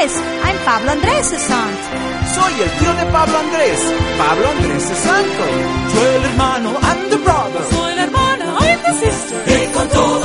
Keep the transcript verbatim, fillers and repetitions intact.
Andrés. I'm Pablo Andrés' aunt. Soy el tío de Pablo Andrés. Pablo Andrés es santo. Soy el hermano, I'm the brother. Soy la hermana, I'm the sister. Y con todo